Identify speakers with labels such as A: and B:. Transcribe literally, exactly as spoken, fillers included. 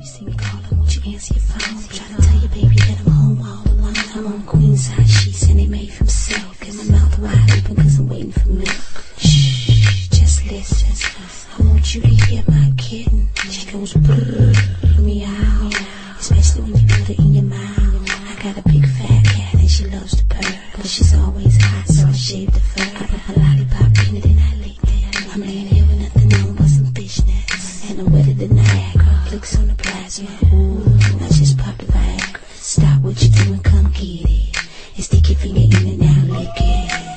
A: you see me call, I want you to answer your phone. Try to tell your baby that I'm home all alone. I'm on queen size sheets and they made from silk. And my mouth wide open cause I'm waiting for milk. Shh, just listen. I want you to hear my kitten. She goes brrrr, meow. Especially when you put it in your mouth. I got a big fat cat and she loves to purr. But she's always hot so I shave the fur. I put my lollipop in it and I licked it. I'm laying here with nothing on but some fishnets. And I'm wetter than Niagara. Flicks on the plasma. Ooh, I just pop the Viagra. Stop what you're doing, come get it. And stick your finger in it now, lick it.